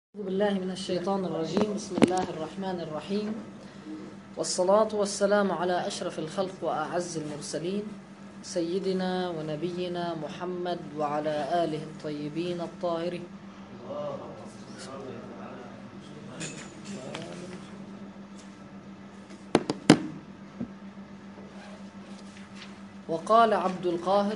أعوذ بالله من الشيطان الرجيم. بسم الله الرحمن الرحيم، والصلاة والسلام على أشرف الخلق وأعز المرسلين سيدنا ونبينا محمد وعلى آله الطيبين الطاهرين. وقال عبد القاهر: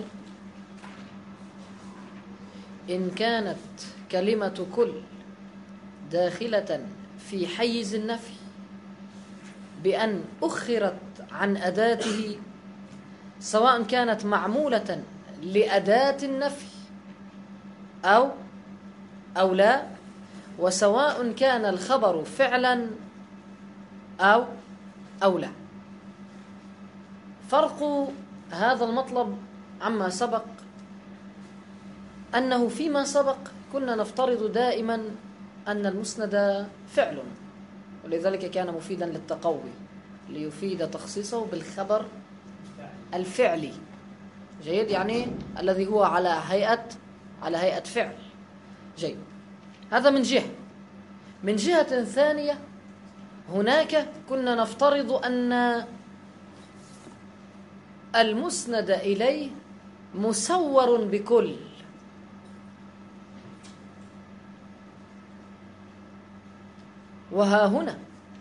إن كانت كلمة كل داخلة في حيز النفي بأن أخرت عن أداته، سواء كانت معمولة لأداة النفي أو لا، وسواء كان الخبر فعلا أو لا. فرق هذا المطلب عما سبق أنه فيما سبق كنا نفترض دائما أن المسند فعل، ولذلك كان مفيدا للتقوي ليفيد تخصيصه بالخبر الفعلي. جيد، يعني الذي هو على هيئة فعل. جيد، هذا من جهة. من جهة ثانية، هناك كنا نفترض أن المسند إليه مسور بكل، وها هنا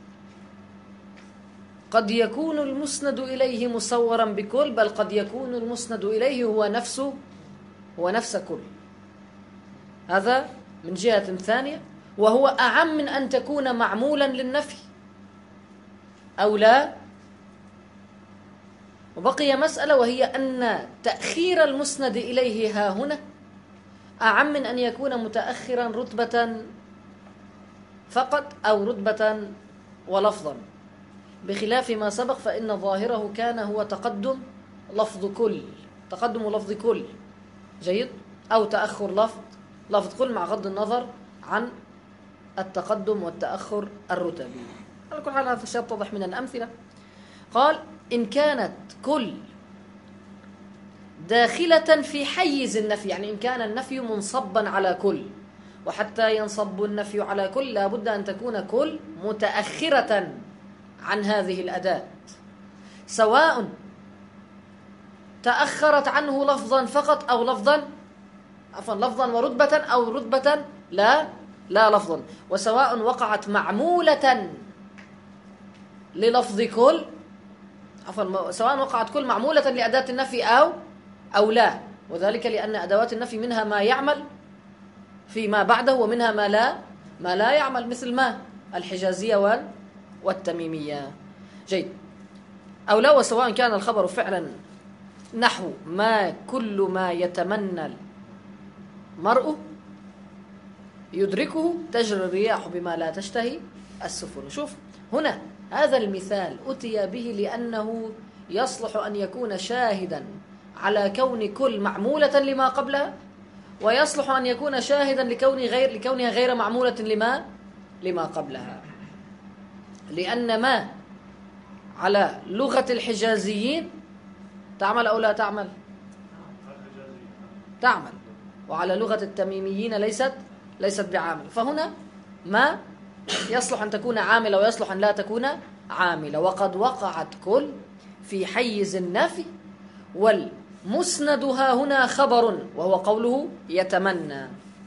قد يكون المسند إليه مصورا بكل، بل قد يكون المسند إليه هو نفس كل. هذا من جهة ثانية، وهو أعم من أن تكون معمولا للنفي أو لا. وبقي مسألة، وهي أن تأخير المسند إليه ها هنا أعم من أن يكون متأخرا رتبة فقط أو رتبة ولفظا، بخلاف ما سبق فإن ظاهره كان هو تقدم لفظ كل. جيد، أو تأخر لفظ كل، مع غض النظر عن التقدم والتأخر الرتبي. على كل حال هذا سيتضح من الأمثلة. قال: إن كانت كل داخلة في حيز النفي، يعني إن كان النفي منصبا على كل، وحتى ينصب النفي على كل لابد أن تكون كل متأخرة عن هذه الأداة، سواء تأخرت عنه لفظا فقط أو لفظا ورتبة، أو رتبة لا لفظا، وسواء وقعت معمولة للفظ كل، سواء وقعت كل معمولة لأداة النفي أو لا، وذلك لأن أدوات النفي منها ما يعمل فيما بعده، ومنها ما لا يعمل، مثل ما الحجازية والتميمية. جيد، أو لا، وسواء كان الخبر فعلا نحو ما كل ما يتمنى المرء يدركه تجري الرياح بما لا تشتهي السفن. شوف هنا هذا المثال أتي به لأنه يصلح أن يكون شاهدا على كون كل معمولة لما قبلها، ويصلح أن يكون شاهدا لكونها غير معمولة لما قبلها، لأن ما على لغة الحجازيين تعمل أو لا تعمل؟ تعمل. وعلى لغة التميميين ليست بعامل. فهنا ما يصلح أن تكون عاملة ويصلح أن لا تكون عاملة. وقد وقعت كل في حيز النفي، والمسند ها هنا خبر، وهو قوله يتمنى.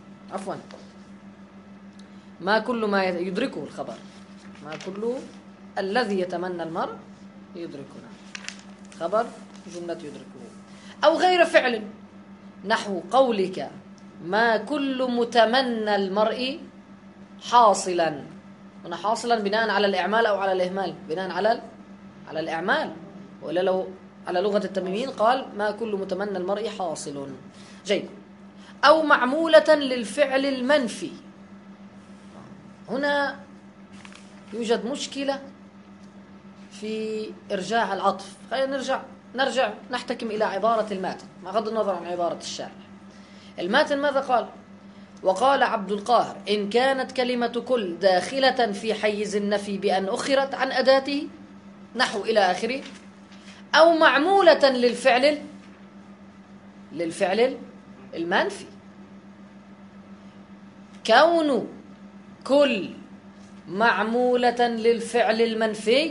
ما كل ما يدركه الخبر، ما كل الذي يتمنى المرء يدركنا، خبر جملة يدركه. أو غير فعل، نحو قولك ما كل متمنى المرء حاصلا. هنا حاصلا بناء على الإعمال أو على الإهمال؟ بناء على الإعمال، ولا لو على لغة التميميين قال ما كل متمنى المرء حاصل. جيد، أو معمولة للفعل المنفي. هنا يوجد مشكلة في إرجاع العطف. خلينا نرجع نحتكم إلى عبارة الماتن مع غض النظر عن عبارة الشارح. الماتن ماذا قال؟ وقال عبد القاهر: إن كانت كلمة كل داخلة في حيز النفي بأن أخرت عن أداته، نحو إلى آخره، أو معمولة للفعل المنفي. كون كل معمولة للفعل المنفي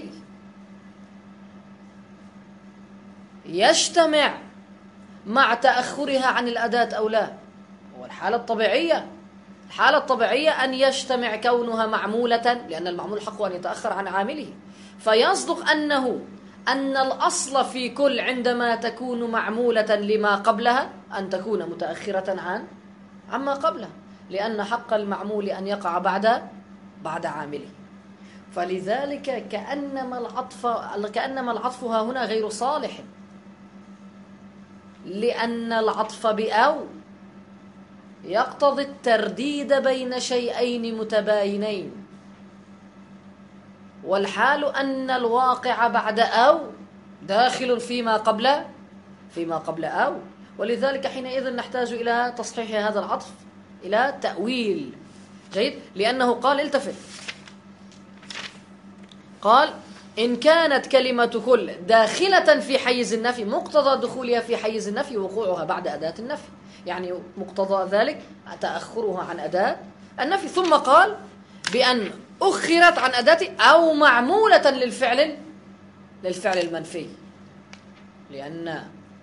يجتمع مع تأخرها عن الأداة أو لا. هو الحالة الطبيعية أن يجتمع كونها معمولة، لأن المعمول حقه أن يتأخر عن عامله، فيصدق أن الأصل في كل عندما تكون معمولة لما قبلها أن تكون متأخرة عما قبلها، لأن حق المعمول أن يقع بعد عامله. فلذلك كأنما العطف ها هنا غير صالح، لأن العطف بأو يقتضي الترديد بين شيئين متباينين، والحال أن الواقع بعد أو داخل فيما قبل أو، ولذلك حينئذ نحتاج إلى تصحيح هذا العطف إلى تأويل. جيد، لأنه قال التفت، قال إن كانت كلمة كل داخلة في حيز النفي، مقتضى دخولها في حيز النفي وقوعها بعد أداة النفي، يعني مقتضى ذلك تأخرها عن أداة النفي. ثم قال بأن أخرت عن أداة أو معمولة للفعل المنفي، لأن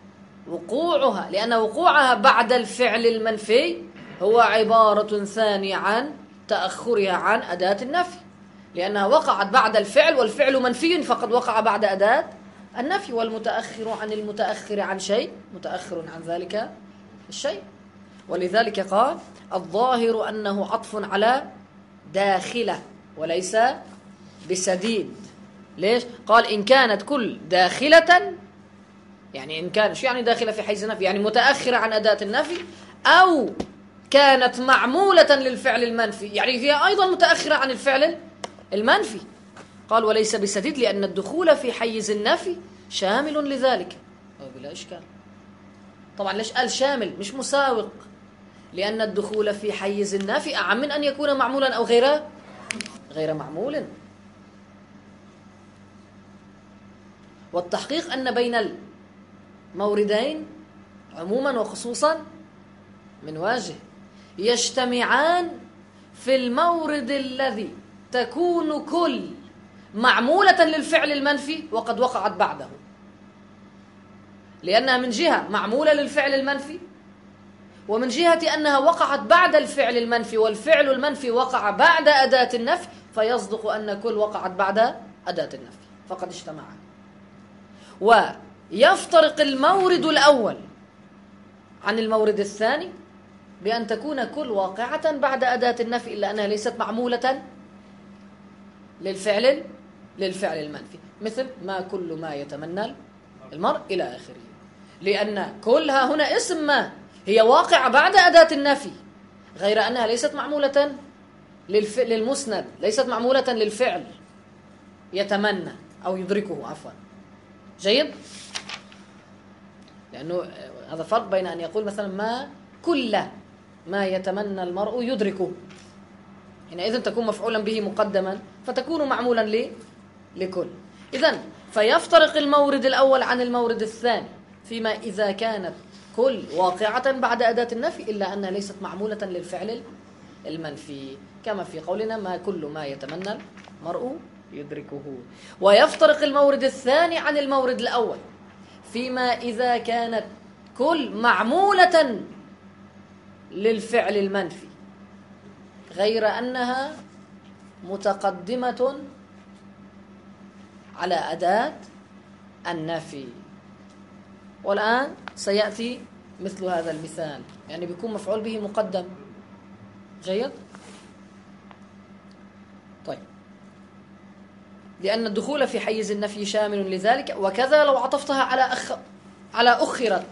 وقوعها بعد الفعل المنفي هو عبارة ثانية عن تأخرها عن أداة النفي، لأنها وقعت بعد الفعل، والفعل منفي فقد وقع بعد أداة النفي، والمتأخر عن المتأخر عن شيء متأخر عن ذلك الشيء. ولذلك قال الظاهر أنه عطف على داخلة وليس بسديد. ليش؟ قال إن كانت كل داخلة، يعني إن كان شو يعني داخلة في حيز النفي؟ يعني متأخرة عن أداة النفي، أو كانت معمولة للفعل المنفي، يعني هي أيضا متأخرة عن الفعل المنفي. قال وليس بسديد، لأن الدخول في حيز النفي شامل لذلك، أو بلا إشكال. طبعا ليش قال شامل مش مساوق؟ لأن الدخول في حيز النفي أعم من أن يكون معمولا أو غير معمول. والتحقيق أن بين الموردين عموما وخصوصا من واجه يجتمعان في المورد الذي تكون كل معمولة للفعل المنفي وقد وقعت بعده، لأنها من جهة معمولة للفعل المنفي، ومن جهة أنها وقعت بعد الفعل المنفي، والفعل المنفي وقع بعد أداة النفي، فيصدق أن كل وقعت بعد أداة النفي، فقد اجتمعا. ويفترق المورد الأول عن المورد الثاني بأن تكون كل واقعة بعد أداة النفي، إلا أنها ليست معمولة للفعل المنفي، مثل ما كل ما يتمنى المرء إلى آخره، لأن كلها هنا اسم ما هي واقعة بعد أداة النفي، غير أنها ليست معمولة للمسند، ليست معمولة للفعل يتمنى أو يدركه عفوا. جيد؟ لأنه هذا فرق بين أن يقول مثلا ما كل ما يتمنى المرء يدركه، حينئذ تكون مفعولا به مقدما فتكون معمولا لكل. إذن فيفترق المورد الأول عن المورد الثاني فيما إذا كانت كل واقعة بعد أداة النفي، إلا أنها ليست معمولة للفعل المنفي، كما في قولنا ما كل ما يتمنى المرء يدركه. ويفترق المورد الثاني عن المورد الأول فيما إذا كانت كل معمولة للفعل المنفي، غير أنها متقدمة على أداة النفي. والآن سيأتي مثل هذا المثال، يعني بيكون مفعول به مقدم. جيد؟ طيب، لأن الدخول في حيز النفي شامل لذلك. وكذا لو عطفتها على أخرت،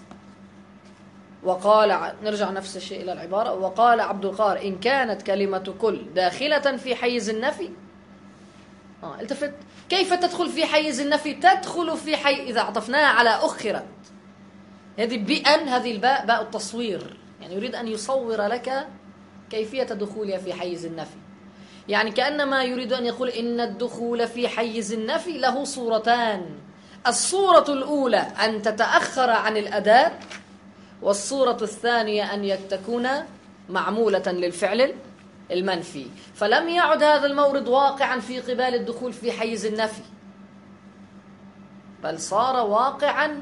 وقال نرجع نفس الشيء إلى العبارة، وقال عبد القاهر إن كانت كلمة كل داخلة في حيز النفي. التفت، كيف تدخل في حيز النفي؟ تدخل في إذا عطفناها على أخرت، هذه بأن، هذه الباء باء التصوير، يعني يريد أن يصور لك كيفية دخولها في حيز النفي. يعني كأنما يريد أن يقول إن الدخول في حيز النفي له صورتان: الصورة الأولى أن تتأخر عن الأداة، والصورة الثانية أن تكون معمولة للفعل المنفي، فلم يعد هذا المورد واقعا في قبال الدخول في حيز النفي، بل صار واقعا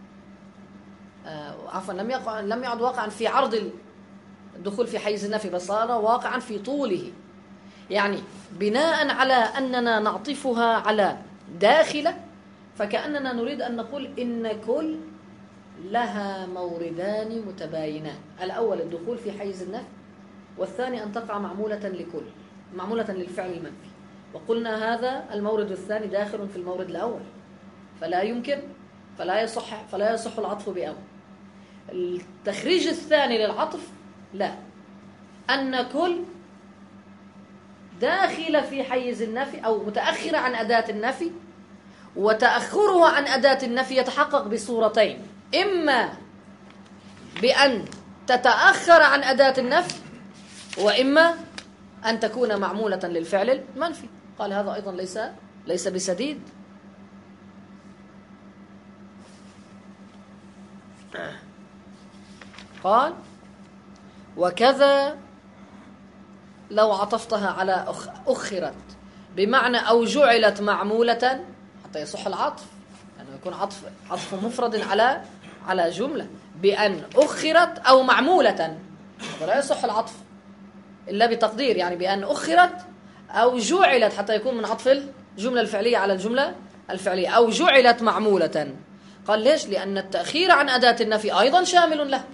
عفوا لم يعد واقعا في عرض الدخول في حيز النفي، بل صار واقعا في طوله. يعني بناء على أننا نعطفها على داخلة، فكأننا نريد أن نقول إن كل لها موردان متباينان، الأول الدخول في حيز النفي، والثاني أن تقع معمولة لكل، معمولة للفعل المنفي. وقلنا هذا المورد الثاني داخل في المورد الأول، فلا يمكن فلا يصح العطف بأول. التخريج الثاني للعطف لا، أن كل داخل في حيز النفي أو متأخرة عن أداة النفي، وتأخرها عن أداة النفي يتحقق بصورتين: إما بأن تتأخر عن أداة النفي، وإما أن تكون معمولة للفعل المنفي. قال هذا أيضا ليس بسديد. قال: وكذا لو عطفتها على أخرت بمعنى أو جعلت معمولة، حتى يصح العطف، لأنه يكون عطف مفرد على جملة، بأن أخرت أو معمولة، ولا يصح العطف إلا بتقدير، يعني بأن أخرت أو جعلت، حتى يكون من عطف الجملة الفعلية على الجملة الفعلية، أو جعلت معمولة. قال ليش؟ لأن التأخير عن أداة النفي أيضا شامل له،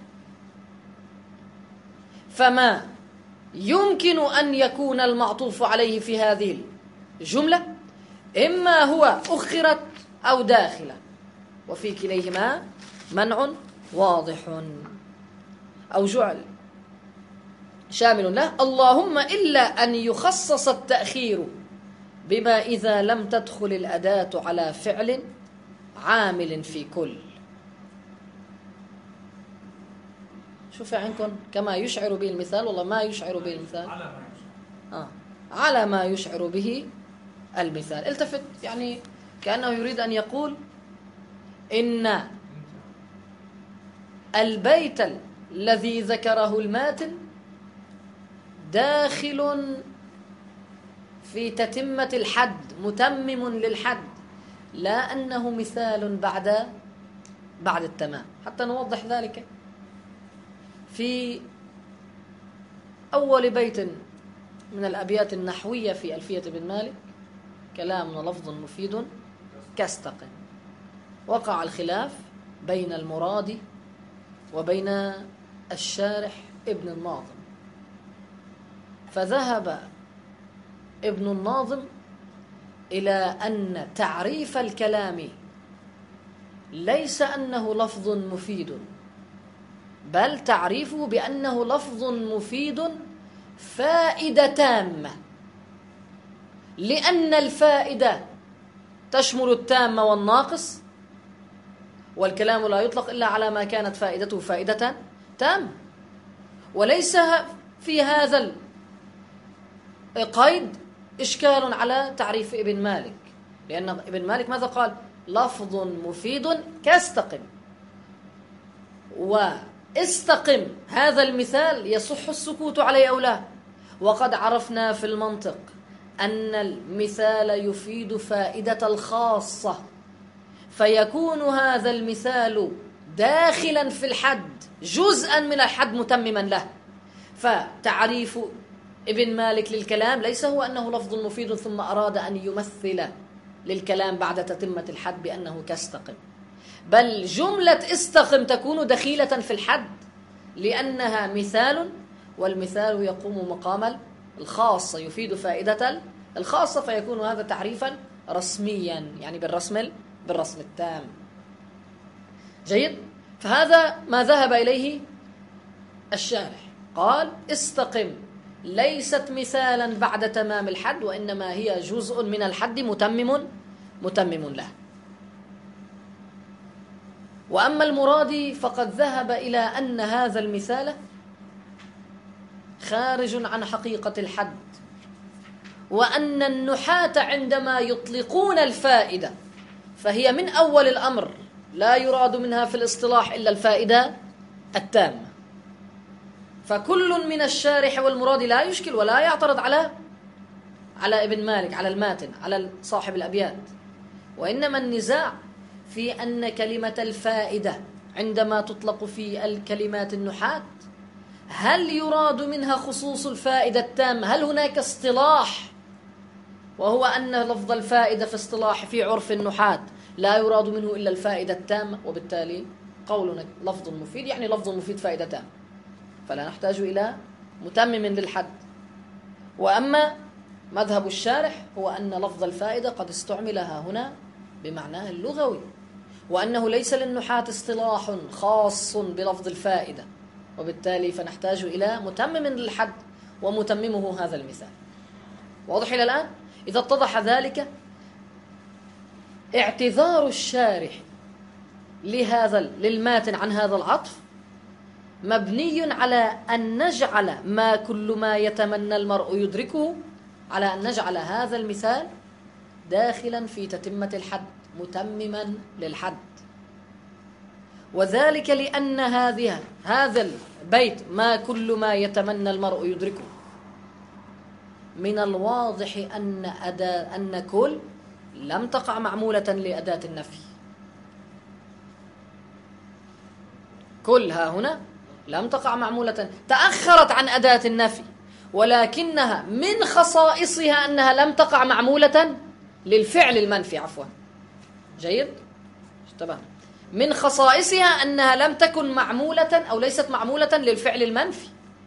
فما يمكن أن يكون المعطوف عليه في هذه الجملة إما هو أخرت أو داخلة، وفي كليهما منع واضح. أو جعل شامل له، اللهم إلا أن يخصص التأخير بما إذا لم تدخل الأداة على فعل عامل في كل. شوف عندكم كما يشعر به المثال، والله ما يشعر به المثال، على ما يشعر به المثال. التفت، يعني كأنه يريد أن يقول إن البيت الذي ذكره الماتن داخل في تتمة الحد، متمم للحد، لا أنه مثال بعد التمام. حتى نوضح ذلك، في أول بيت من الأبيات النحوية في ألفية بن مالك: كلام لفظ مفيد كاستقم. وقع الخلاف بين المراد وبين الشارح ابن الناظم، فذهب ابن الناظم إلى أن تعريف الكلام ليس أنه لفظ مفيد، بل تعريفه بأنه لفظ مفيد فائدة تامة، لأن الفائدة تشمل التام والناقص، والكلام لا يطلق إلا على ما كانت فائدته فائدة تامة. وليس في هذا القيد إشكال على تعريف ابن مالك، لأن ابن مالك ماذا قال؟ لفظ مفيد كاستقم. واستقم هذا المثال يصح السكوت عليه أو لا؟ وقد عرفنا في المنطق أن المثال يفيد فائدة الخاصة، فيكون هذا المثال داخلا في الحد، جزءا من الحد متمما له. فتعريف ابن مالك للكلام ليس هو أنه لفظ مفيد ثم أراد أن يمثل للكلام بعد تتمة الحد بأنه كاستقم، بل جملة استقم تكون دخيلة في الحد لأنها مثال، والمثال يقوم مقام الخاصة، يفيد فائدة الخاصة، فيكون هذا تعريفا رسميا، يعني بالرسم التام. جيد. فهذا ما ذهب إليه الشارح، قال استقم ليست مثالا بعد تمام الحد، وإنما هي جزء من الحد متمم له. وأما المرادي فقد ذهب إلى أن هذا المثال خارج عن حقيقة الحد، وأن النحاة عندما يطلقون الفائدة فهي من أول الأمر لا يراد منها في الاصطلاح إلا الفائدة التامة، فكل من الشارح والمراد لا يشكل ولا يعترض على ابن مالك، على الماتن، على صاحب الأبيات. وإنما النزاع في أن كلمة الفائدة عندما تطلق في الكلمات النحاة هل يراد منها خصوص الفائدة التامة؟ هل هناك اصطلاح وهو أن لفظ الفائدة في اصطلاح في عرف النحاة لا يراد منه إلا الفائدة التامة، وبالتالي قولنا لفظ مفيد يعني لفظ مفيد فائدة تامة، فلا نحتاج إلى متمم للحد. وأما مذهب الشارح هو أن لفظ الفائدة قد استعملها هنا بمعناه اللغوي، وأنه ليس للنحاة اصطلاح خاص بلفظ الفائدة، وبالتالي فنحتاج إلى متمم للحد، ومتممه هذا المثال. واضح إلى الآن؟ إذا اتضح ذلك، اعتذار الشارح للماتن عن هذا العطف مبني على أن نجعل ما كل ما يتمنى المرء يدركه، على أن نجعل هذا المثال داخلا في تتمة الحد، متمما للحد. وذلك لأن هذا البيت ما كل ما يتمنى المرء يدركه، من الواضح أن كل لم تقع معمولة لأداة النفي. كل ها هنا لم تقع معمولة، تأخرت عن أداة النفي، ولكنها من خصائصها أنها لم تقع معمولة للفعل المنفي. عفوا، جيد، اشتبه. من خصائصها أنها لم تكن معمولة أو ليست معمولة للفعل المنفي،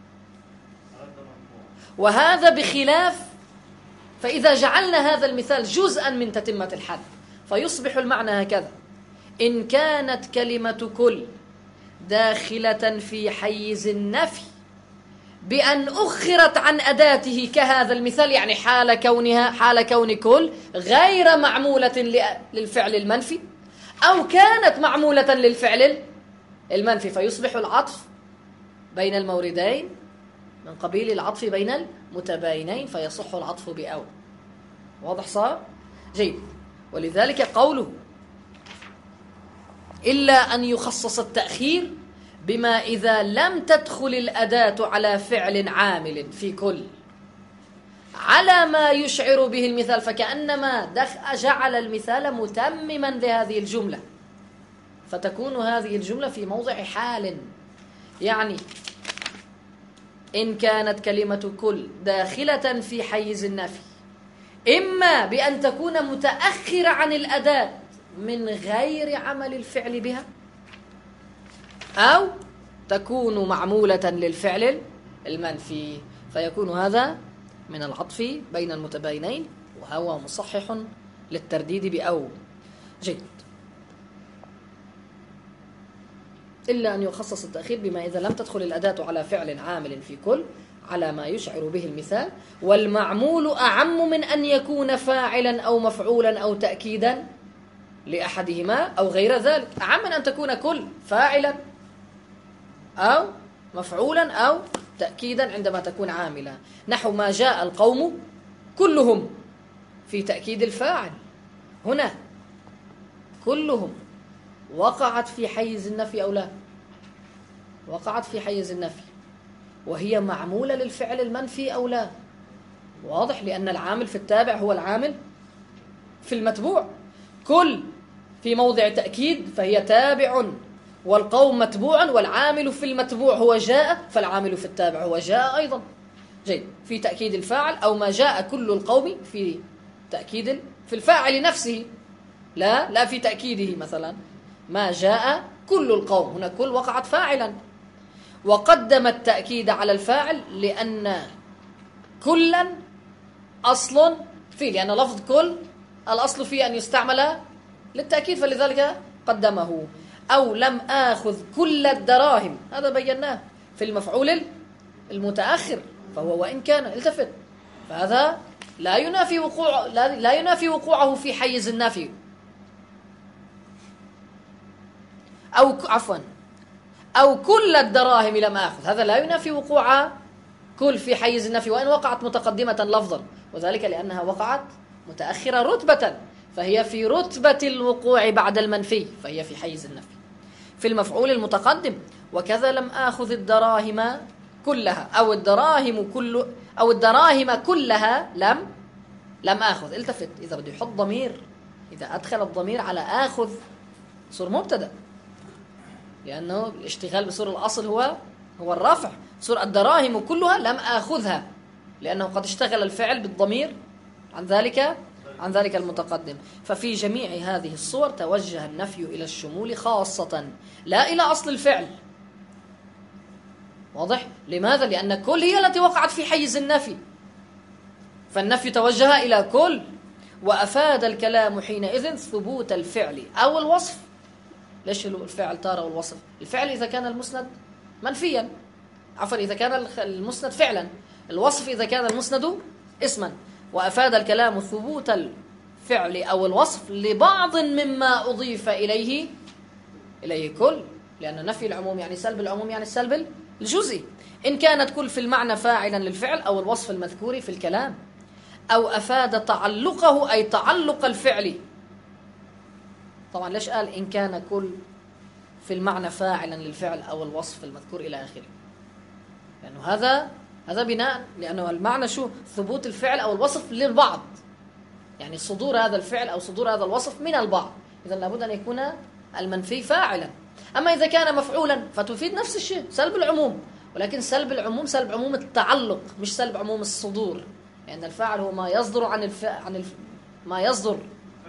وهذا بخلاف. فإذا جعلنا هذا المثال جزءا من تتمة الحد فيصبح المعنى هكذا: إن كانت كلمة كل داخلة في حيز النفي بأن أخرت عن أداته كهذا المثال، يعني حال كون كل غير معمولة للفعل المنفي، أو كانت معمولة للفعل المنفي، فيصبح العطف بين الموردين من قبيل العطف بين المتباينين، فيصح العطف بأو. واضح صار؟ جيد. ولذلك قوله إلا أن يخصص التأخير بما إذا لم تدخل الأداة على فعل عامل في كل على ما يشعر به المثال، فكأنما جعل المثال متمما لهذه الجملة، فتكون هذه الجملة في موضع حال. يعني إن كانت كلمة كل داخلة في حيز النفي إما بأن تكون متأخرة عن الأداة من غير عمل الفعل بها، أو تكون معمولة للفعل المنفي، فيكون هذا من العطف بين المتباينين، وهو مصحح للترديد بأو. جيد. إلا أن يخصص التأخير بما إذا لم تدخل الأداة على فعل عامل في كل على ما يشعر به المثال، والمعمول أعم من أن يكون فاعلا أو مفعولا أو تأكيدا لأحدهما أو غير ذلك. أعم من أن تكون كل فاعلا أو مفعولا أو تأكيدا عندما تكون عاملا، نحو ما جاء القوم كلهم في تأكيد الفاعل. هنا كلهم وقعت في حيز النفي أو لا؟ وقعت في حيز النفي، وهي معمولة للفعل المنفي أو لا؟ واضح، لأن العامل في التابع هو العامل في المتبوع. كل في موضع تأكيد فهي تابع، والقوم متبوعا، والعامل في المتبوع هو جاء، فالعامل في التابع هو جاء أيضا. جيد. في تأكيد الفاعل، أو ما جاء كل القوم في تأكيد في الفاعل نفسه، لا في تأكيده. مثلا ما جاء كل القوم، هنا كل وقعت فاعلا، وقدم التأكيد على الفاعل لأن كلا أصل فيه، لأن لفظ كل الأصل فيه أن يستعمل للتأكيد، فلذلك قدمه. أو لم آخذ كل الدراهم، هذا بيناه في المفعول المتأخر، فهو وإن كان التفت، فهذا لا ينافي وقوعه في حيز النفي. أو كل الدراهم لم آخذ، هذا لا ينافي وقوع كل في حيز النفي، وإن وقعت متقدمة لفظا، وذلك لأنها وقعت متأخرة رتبة، فهي في رتبة الوقوع بعد المنفي، فهي في حيز النفي. في المفعول المتقدم: وكذا لم آخذ الدراهم كلها أو الدراهم كلها لم آخذ. التفت، إذا بده يحط ضمير، إذا أدخل الضمير على آخذ صور مبتدأ، لأنه الاشتغال بصور الأصل هو الرفع. صور الدراهم كلها لم آخذها، لأنه قد اشتغل الفعل بالضمير عن ذلك المتقدم. ففي جميع هذه الصور توجه النفي إلى الشمول خاصة، لا إلى أصل الفعل. واضح؟ لماذا؟ لأن كل هي التي وقعت في حيز النفي، فالنفي توجه إلى كل. وأفاد الكلام حينئذ ثبوت الفعل أو الوصف. ليش الفعل تارة والوصف؟ الفعل إذا كان المسند منفيا، عفوا إذا كان المسند فعلا، الوصف إذا كان المسند اسما. وأفاد الكلام ثبوت الفعل أو الوصف لبعض مما أضيف إليه كل، لأن نفي العموم يعني سلب العموم، يعني السلب الجزئي. إن كانت كل في المعنى فاعلا للفعل أو الوصف المذكور في الكلام. أو أفاد تعلقه أي تعلق الفعل. طبعا ليش قال إن كان كل في المعنى فاعلا للفعل أو الوصف المذكور إلى آخره؟ لأنه هذا بناء، لأنه المعنى شو؟ ثبوت الفعل أو الوصف للبعض، يعني صدور هذا الفعل أو صدور هذا الوصف من البعض. إذا لابد أن يكون المنفي فاعلا. أما إذا كان مفعولا فتفيد نفس الشيء، سلب العموم، ولكن سلب العموم سلب عموم التعلق، مش سلب عموم الصدور، لأن الفاعل هو ما يصدر ما يصدر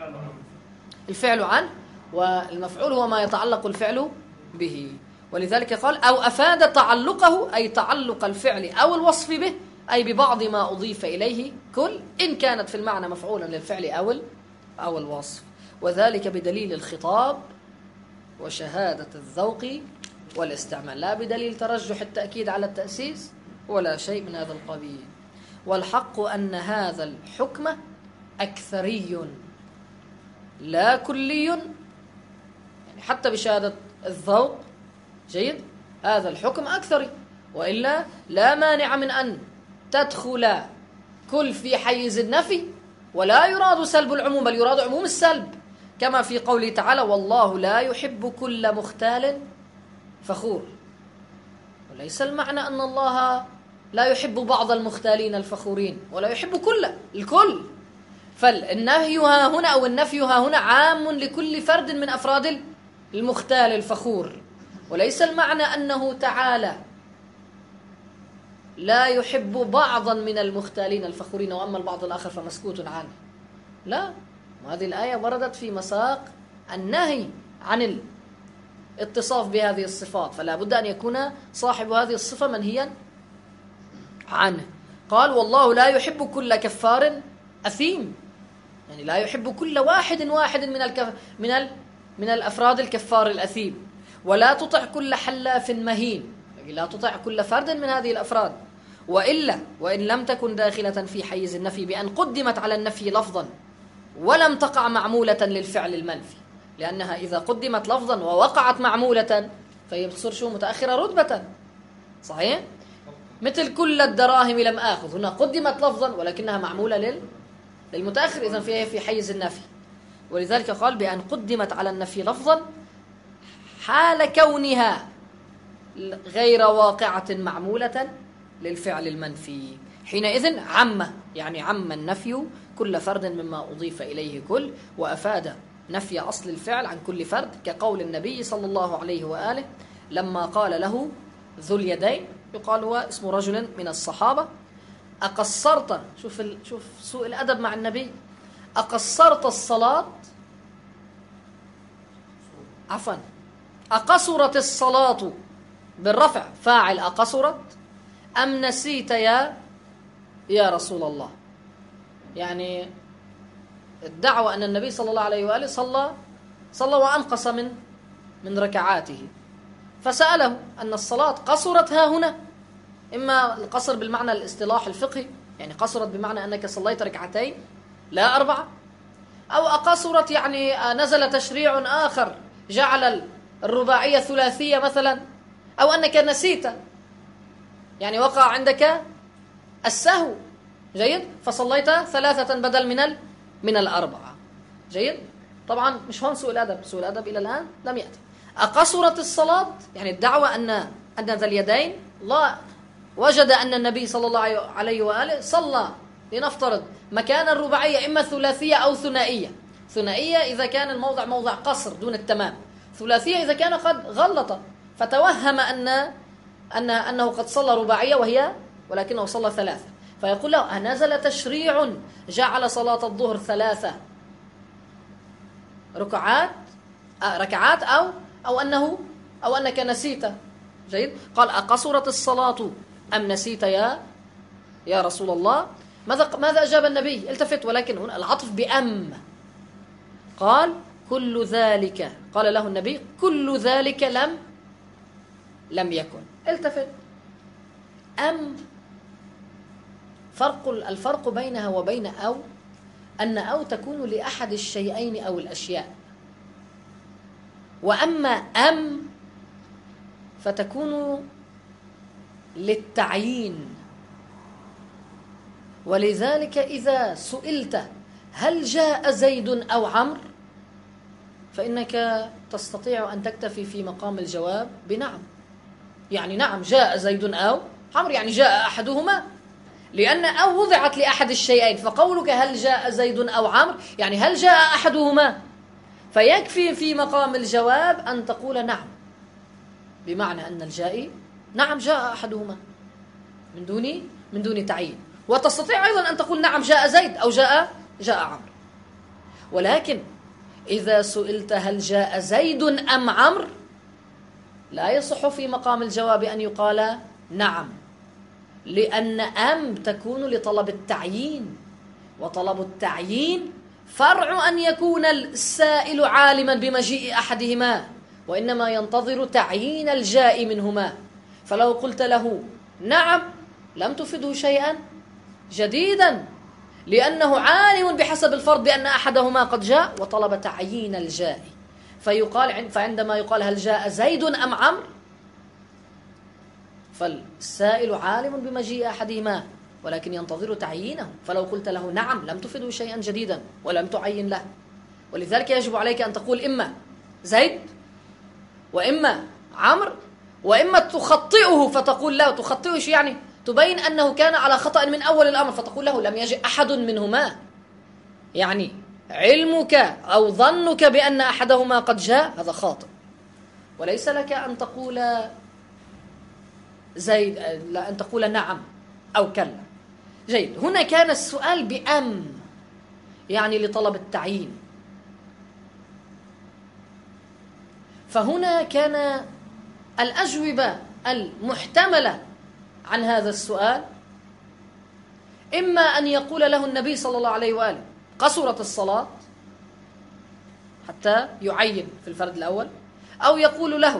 الفعل عنه، والمفعول هو ما يتعلق الفعل به. ولذلك قال أو أفاد تعلقه أي تعلق الفعل أو الوصف به، أي ببعض ما أضيف إليه كل، إن كانت في المعنى مفعولا للفعل أو الوصف. وذلك بدليل الخطاب وشهادة الذوق والاستعمال، لا بدليل ترجح التأكيد على التأسيس ولا شيء من هذا القبيل. والحق أن هذا الحكم أكثري لا كلي، يعني حتى بشهادة الذوق جيد، هذا الحكم أكثري، وإلا لا مانع من أن تدخل كل في حيز النفي ولا يراد سلب العموم، بل يراد عموم السلب، كما في قوله تعالى والله لا يحب كل مختال فخور. وليس المعنى أن الله لا يحب بعض المختالين الفخورين، ولا يحب الكل. فالنهي ها هنا أو النفي ها هنا عام لكل فرد من أفراد المختال الفخور، وليس المعنى أنه تعالى لا يحب بعضا من المختالين الفخورين وأما البعض الآخر فمسكوت عنه. لا، هذه الآية وردت في مساق النهي عن الاتصاف بهذه الصفات، فلا بد أن يكون صاحب هذه الصفة منهيا عنه. قال والله لا يحب كل كفار أثيم، يعني لا يحب كل واحد من الأفراد الكفار الأثيم. ولا تطع كل حلاف مهين، يعني لا تطع كل فرد من هذه الأفراد. وإن لم تكن داخلة في حيز النفي بأن قدمت على النفي لفظا ولم تقع معمولة للفعل المنفي، لأنها إذا قدمت لفظا ووقعت معمولة فهي بتصير شو؟ متأخرة رتبة. صحيح؟ مثل كل الدراهم لم آخذ، هنا قدمت لفظا ولكنها معمولة للمتأخر، إذن فيها في حيز النفي. ولذلك قال بأن قدمت على النفي لفظا حال كونها غير واقعة معمولة للفعل المنفي. حينئذ يعني عم النفي كل فرد مما أضيف إليه كل، وأفاد نفي أصل الفعل عن كل فرد، كقول النبي صلى الله عليه وآله لما قال له ذو اليدين، يقال هو اسم رجل من الصحابة، أقصرت، شوف سوء الأدب مع النبي، أقصرت الصلاة، عفوا أقصرت الصلاة بالرفع فاعل أقصرت أم نسيت يا رسول الله؟ يعني الدعوة أن النبي صلى الله عليه وآله صلى وأنقص من ركعاته، فسأله أن الصلاة قصرت ها هنا، إما القصر بالمعنى الاصطلاح الفقهي، يعني قصرت بمعنى أنك صليت ركعتين لا 4، أو أقصرت يعني نزل تشريع آخر جعل الرباعية ثلاثية مثلا، أو أنك نسيت، يعني وقع عندك السهو، جيد، فصليت 3 بدل من 4. جيد. طبعا مش هون سوء الأدب إلى الآن لم يأتي. أقصرت الصلاة، يعني الدعوة أن ذا اليدين وجد أن النبي صلى الله عليه وآله صلى لنفترض مكان الرباعية إما ثلاثية أو ثنائية. ثنائية إذا كان الموضع موضع قصر دون التمام، ثلاثية إذا كان قد غلط فتوهم أنه قد صلى رباعية ولكنه صلى ثلاثة، فيقول له أنزل تشريع جعل صلاة الظهر 3 ركعات أو أنك نسيت. جيد. قال أقصرت الصلاة أم نسيت يا رسول الله؟ ماذا أجاب النبي؟ التفت، ولكن هنا العطف بأم. قال كل ذلك، قال له النبي كل ذلك لم يكن. التفت. أم الفرق بينها وبين أن أو تكون لأحد الشيئين أو الأشياء، وأما أم فتكون للتعيين. ولذلك إذا سئلت هل جاء زيد أو عمرو فإنك تستطيع أن تكتفي في مقام الجواب بنعم. يعني نعم جاء زيد أو عمرو، يعني جاء أحدهما، لأن أو وضعت لأحد الشيئين، فقولك هل جاء زيد أو عمرو يعني هل جاء أحدهما، فيكفي في مقام الجواب أن تقول نعم، بمعنى أن الجائي نعم جاء أحدهما من دون تعيين. وتستطيع أيضا أن تقول نعم جاء زيد أو جاء عمرو. ولكن إذا سئلت هل جاء زيد أم عمرو لا يصح في مقام الجواب أن يقال نعم، لأن أم تكون لطلب التعيين، وطلب التعيين فرع أن يكون السائل عالما بمجيء أحدهما، وإنما ينتظر تعيين الجاء منهما. فلو قلت له نعم لم تفده شيئا جديدا، لأنه عالم بحسب الفرض بأن أحدهما قد جاء وطلب تعيين الجاء. فعندما يقال هل جاء زيد أم عمرو فالسائل عالم بمجيء أحدهما ولكن ينتظر تعيينه، فلو قلت له نعم لم تفده شيئا جديدا ولم تعين له. ولذلك يجب عليك أن تقول إما زيد وإما عمرو، وإما تخطئه فتقول له تخطئه يعني تبين أنه كان على خطأ من أول الأمر، فتقول له لم يجئ أحد منهما، يعني علمك أو ظنك بأن أحدهما قد جاء هذا خاطئ. وليس لك أن تقول زيد، لا، أن تقول نعم أو كلا. جيد. هنا كان السؤال بأم، يعني لطلب التعيين. فهنا كان الأجوبة المحتملة عن هذا السؤال إما أن يقول له النبي صلى الله عليه وآله قصرت الصلاة حتى يعين في الفرد الأول، أو يقول له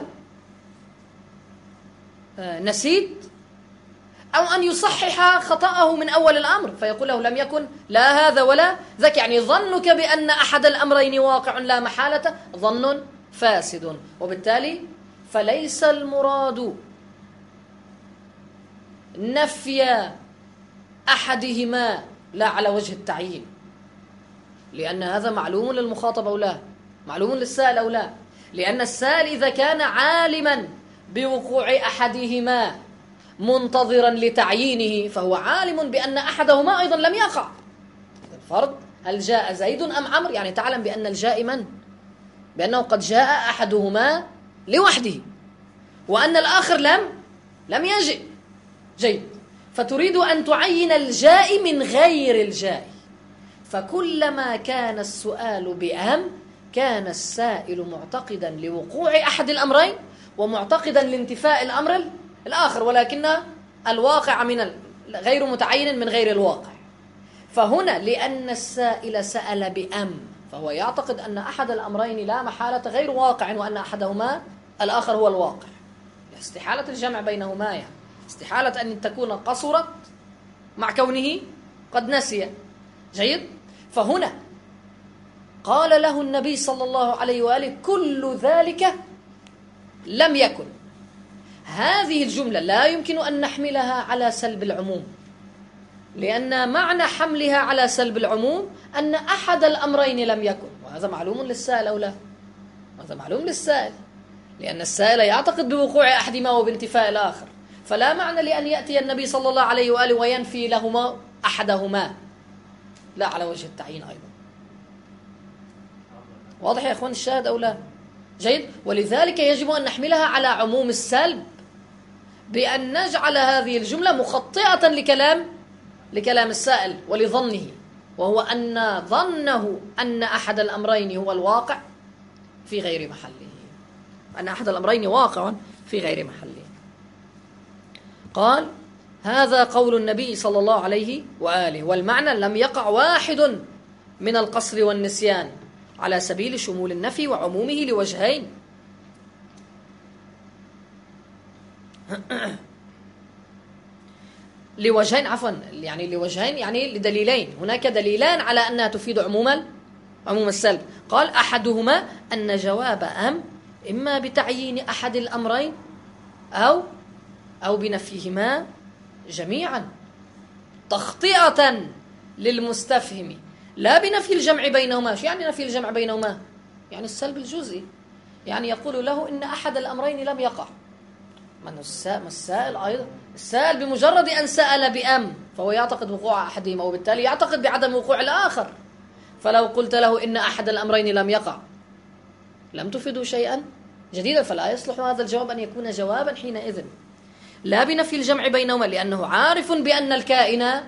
نسيت، أو أن يصحح خطأه من أول الأمر فيقول له لم يكن لا هذا ولا ذاك، يعني ظنك بأن أحد الأمرين واقع لا محالة ظن فاسد. وبالتالي فليس المراد نفي أحدهما لا على وجه التعيين، لأن هذا معلوم للمخاطب أو لا، معلوم للسائل أو لا، لأن السائل إذا كان عالما بوقوع أحدهما منتظرا لتعيينه فهو عالم بأن أحدهما أيضا لم يقع. الفرض هل جاء زيد أم عمرو، يعني تعلم بأن الجاء من؟ بأنه قد جاء أحدهما لوحده وأن الآخر لم يجئ. جيد. فتريد أن تعين الجاء من غير الجاء، فكلما كان السؤال بأم كان السائل معتقدا لوقوع أحد الأمرين ومعتقدا لانتفاء الأمر الآخر، ولكن الواقع من غير متعين من غير الواقع. فهنا لأن السائل سأل بأم فهو يعتقد أن أحد الأمرين لا محالة غير واقع وأن أحدهما الآخر هو الواقع، استحالة الجمع بينهما، يعني استحالة أن تكون قصرت مع كونه قد نسي. جيد. فهنا قال له النبي صلى الله عليه وآله كل ذلك لم يكن. هذه الجملة لا يمكن أن نحملها على سلب العموم، لأن معنى حملها على سلب العموم أن أحد الأمرين لم يكن، وهذا معلوم للسائل أو لا؟ هذا معلوم للسائل، لأن السائل يعتقد بوقوع أحدهما وبانتفاء الآخر. فلا معنى لأن يأتي النبي صلى الله عليه وآله وينفي لهما أحدهما، لا على وجه التعيين أيضا. واضح يا إخوان الشاهد أو لا؟ جيد. ولذلك يجب أن نحملها على عموم السلب، بأن نجعل هذه الجملة مخطئة لكلام السائل ولظنه، وهو أن ظنه أن أحد الأمرين هو الواقع في غير محله، أن أحد الأمرين واقع في غير محله. قال: هذا قول النبي صلى الله عليه وآله، والمعنى لم يقع واحد من القصر والنسيان على سبيل شمول النفي وعمومه لوجهين. لوجهين عفوا، يعني لوجهين يعني لدليلين، هناك دليلان على أنها تفيد عموم السلب. قال: أحدهما أن جواب إما بتعيين أحد الأمرين أو بنفيهما جميعا، تخطئة للمستفهم، لا بنفي الجمع بينهما. شو يعني نفي الجمع بينهما؟ يعني السلب الجزئي، يعني يقول له إن أحد الأمرين لم يقع. من السائل أيضا، السائل بمجرد أن سأل فهو يعتقد وقوع أحدهما، وبالتالي يعتقد بعدم وقوع الآخر. فلو قلت له إن أحد الأمرين لم يقع لم تفيده شيئا جديدا، فلا يصلح هذا الجواب أن يكون جوابا حينئذ، لا بنفي الجمع بينهما، لأنه عارف بأن الكائن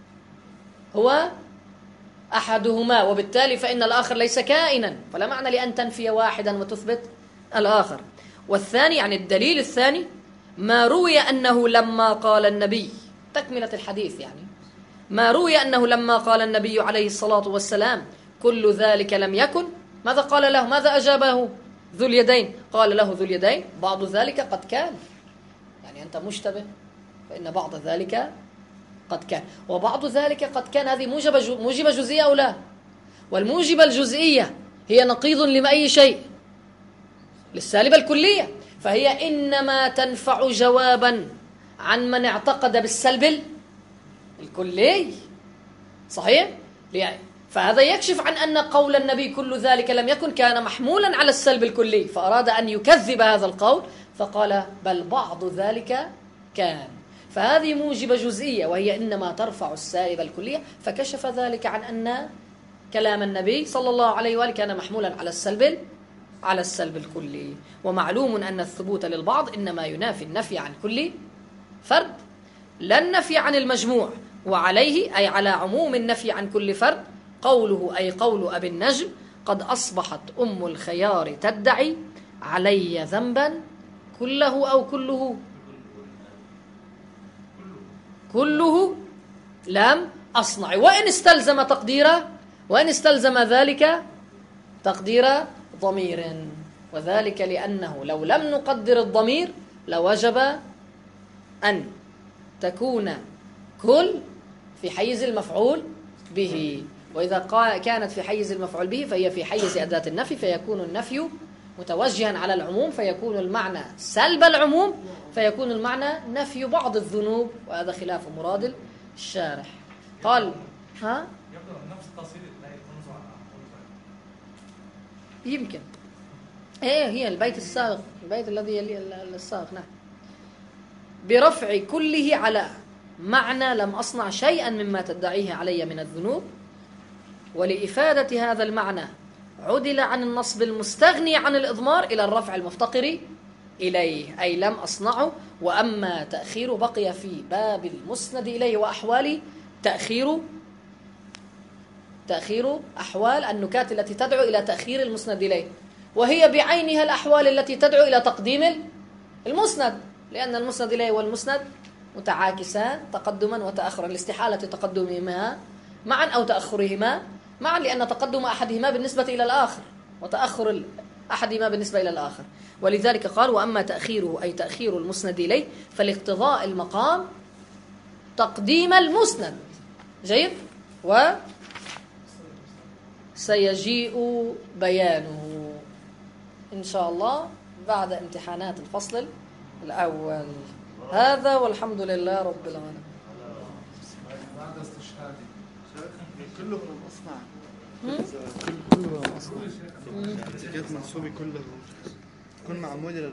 هو أحدهما، وبالتالي فإن الآخر ليس كائنا، فلا معنى لأن تنفي واحدا وتثبت الآخر. والثاني، يعني الدليل الثاني، ما روي أنه لما قال النبي، تكملة الحديث، يعني ما روي أنه لما قال النبي عليه الصلاة والسلام كل ذلك لم يكن، ماذا قال له؟ ماذا أجابه ذو اليدين؟ قال له ذو اليدين: بعض ذلك قد كان. يعني أنت مشتبه، فإن بعض ذلك قد كان، وبعض ذلك قد كان هذه موجبة جزئية أو لا؟ والموجبة الجزئية هي نقيض لأي شيء؟ للسالبة الكلية، فهي إنما تنفع جوابا عن من اعتقد بالسلب الكلي. صحيح؟ فهذا يكشف عن أن قول النبي كل ذلك لم يكن كان محمولا على السلب الكلي، فأراد أن يكذب هذا القول فقال بل بعض ذلك كان. فهذه موجبة جزئية، وهي إنما ترفع السالب الكلية، فكشف ذلك عن أن كلام النبي صلى الله عليه وآله كان محمولا على السلب الكلي. ومعلوم أن الثبوت للبعض إنما ينافي النفي عن كل فرد، لا النفي عن المجموع، وعليه أي على عموم النفي عن كل فرد قوله، أي قول أبي النجم: قد أصبحت أم الخيار تدعي علي ذنبا كله أو كله لم أصنع. وإن استلزم ذلك تقدير ضمير، وذلك لأنه لو لم نقدر الضمير لوجب أن تكون كل في حيز المفعول به، وإذا كانت في حيز المفعول به فهي في حيز أداة النفي، فيكون النفي متوجها على العموم، فيكون المعنى سلب العموم، فيكون المعنى نفي بعض الذنوب، وهذا خلاف مراد الشارح. قال يمكن هي البيت السابق، البيت الذي يلي السابق، نعم، برفع كله على معنى لم أصنع شيئا مما تدعيه علي من الذنوب. ولإفادة هذا المعنى عدل عن النصب المستغني عن الإضمار إلى الرفع المفتقر إليه، أي لم أصنعه. وأما تأخير بقي في باب المسند إليه وأحوال تأخير أحوال النكات التي تدعو إلى تأخير المسند إليه، وهي بعينها الأحوال التي تدعو إلى تقديم المسند، لأن المسند إليه والمسند متعاكسان تقدما وتأخرا، لاستحالة تقدمهما معا أو تأخرهما معا، لأن تقدم أحدهما بالنسبة إلى الآخر وتأخر أحدهما بالنسبة إلى الآخر. ولذلك قال: وأما تأخيره أي تأخير المسند إليه فلاقتضاء المقام تقديم المسند. جيد. وسيجيء بيانه إن شاء الله بعد امتحانات الفصل الأول. هذا والحمد لله رب العالمين. بعد استشهادي كله أصنع كله أصنع كيف منصوبي كله كن معمول